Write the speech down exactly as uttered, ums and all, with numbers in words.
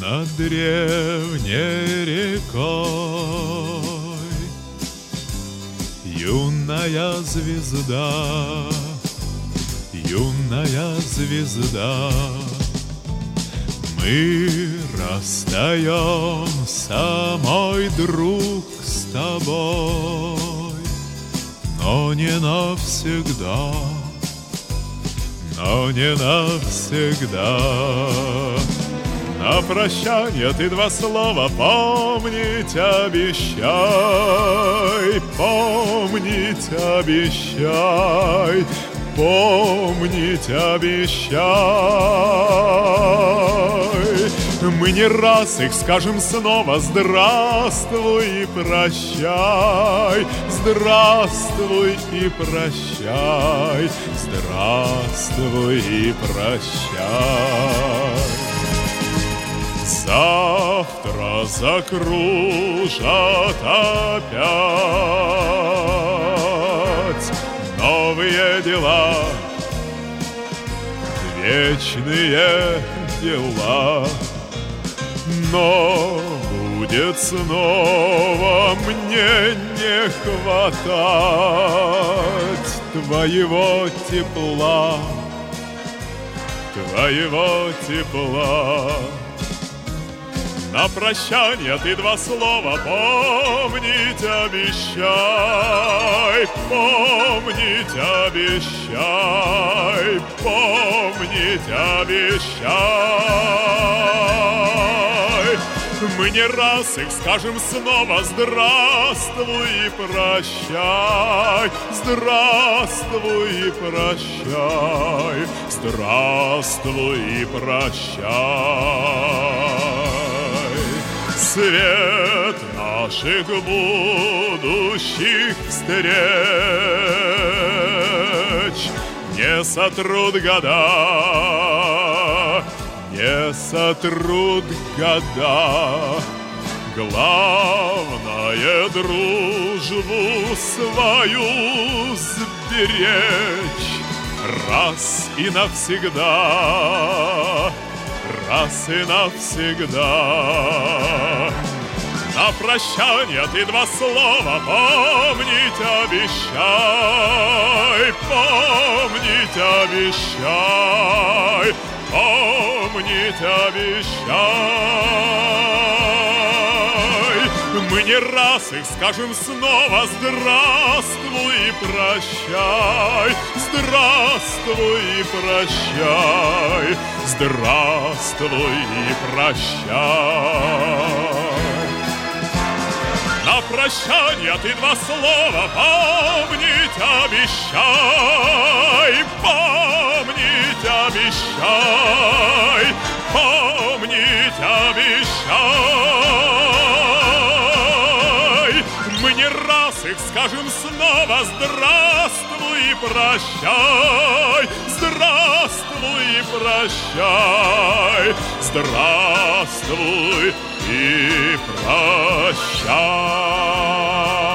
над древней рекой юная звезда, юная звезда. Мы расстаемся, мой друг, с тобой, но не навсегда, но не навсегда. На прощание ты два слова помнить обещай, помнить обещай, помнить обещай. Мы не раз их скажем снова: здравствуй и прощай, здравствуй и прощай, здравствуй и прощай. Завтра закружат опять новые дела, вечные дела. Но будет снова мне не хватать твоего тепла, твоего тепла. На прощание ты два слова помнить обещай, помнить обещай, помнить обещай. Мы не раз их скажем снова: здравствуй и прощай, здравствуй и прощай, здравствуй и прощай. Свет наших будущих встреч не сотрут года, не сотрут года. Главное — дружбу свою сберечь раз и навсегда, раз и навсегда. На прощание ты два слова помнить обещай, помнить обещай, помнить обещай. Мы не раз их скажем снова: здравствуй и прощай, здравствуй и прощай, здравствуй и прощай. На прощание ты два слова помнить обещай, помнить обещай, помнить обещай. Мы не раз их скажем снова: здравствуй и прощай, здравствуй и прощай, здравствуй и прощай.